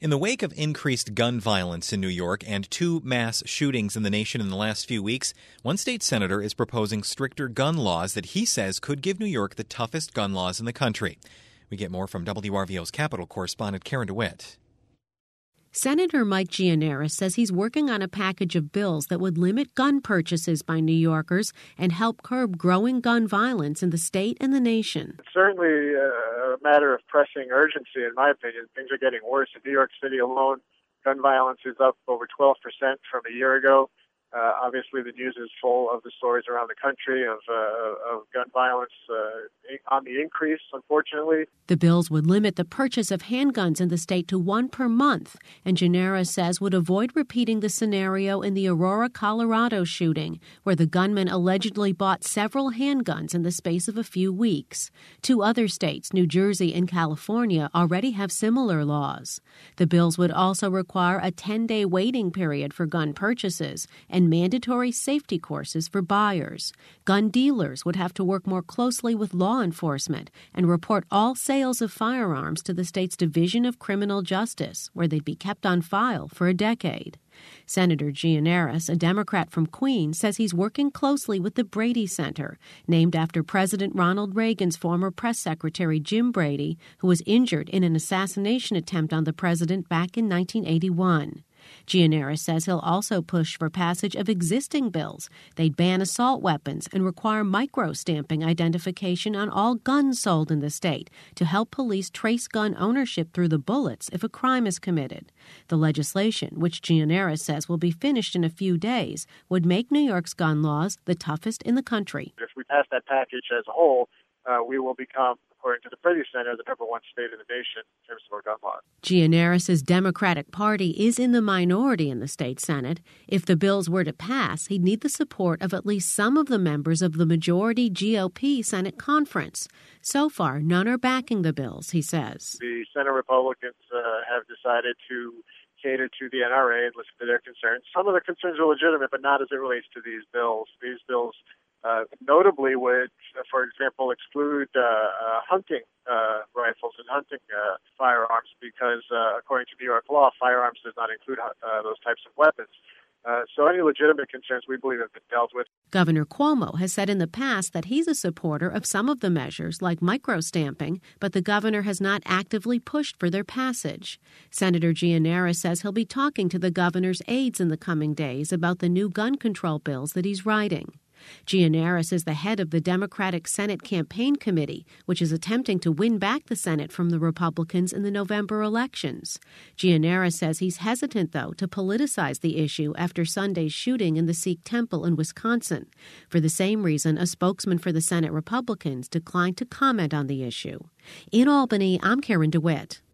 In the wake of increased gun violence in New York and 2 mass shootings in the nation in the last few weeks, one state senator is proposing stricter gun laws that he says could give New York the toughest gun laws in the country. We get more from WRVO's Capitol correspondent Karen DeWitt. Senator Mike Gianaris says he's working on a package of bills that would limit gun purchases by New Yorkers and help curb growing gun violence in the state and the nation. It's certainly a matter of pressing urgency, in my opinion. Things are getting worse. In New York City alone, gun violence is up over 12% from a year ago. Obviously, the news is full of the stories around the country of gun violence on the increase, unfortunately. The bills would limit the purchase of handguns in the state to 1 per month, and Gianaris says would avoid repeating the scenario in the Aurora, Colorado shooting, where the gunman allegedly bought several handguns in the space of a few weeks. 2 other states, New Jersey and California, already have similar laws. The bills would also require a 10-day waiting period for gun purchases and mandatory safety courses for buyers. Gun dealers would have to work more closely with law enforcement and report all sales of firearms to the state's Division of Criminal Justice, where they'd be kept on file for a decade. Senator Gianaris, a Democrat from Queens, says he's working closely with the Brady Center, named after President Ronald Reagan's former press secretary Jim Brady, who was injured in an assassination attempt on the president back in 1981. Gianaris says he'll also push for passage of existing bills. They'd ban assault weapons and require micro-stamping identification on all guns sold in the state to help police trace gun ownership through the bullets if a crime is committed. The legislation, which Gianaris says will be finished in a few days, would make New York's gun laws the toughest in the country. If we pass that package as a whole, we will become, according to the Brady Center, the #1 state in the nation in terms of our gun laws. Gianaris' Democratic Party is in the minority in the state Senate. If the bills were to pass, he'd need the support of at least some of the members of the majority GOP Senate conference. So far, none are backing the bills, he says. The Senate Republicans have decided to cater to the NRA and listen to their concerns. Some of the concerns are legitimate, but not as it relates to these bills. These bills notably would, for example, exclude hunting rifles and hunting firearms because, according to New York law, firearms does not include those types of weapons. So any legitimate concerns we believe have been dealt with. Governor Cuomo has said in the past that he's a supporter of some of the measures, like micro-stamping, but the governor has not actively pushed for their passage. Senator Gianaris says he'll be talking to the governor's aides in the coming days about the new gun control bills that he's writing. Gianaris is the head of the Democratic Senate Campaign Committee, which is attempting to win back the Senate from the Republicans in the November elections. Gianaris says he's hesitant, though, to politicize the issue after Sunday's shooting in the Sikh temple in Wisconsin. For the same reason, a spokesman for the Senate Republicans declined to comment on the issue. In Albany, I'm Karen DeWitt.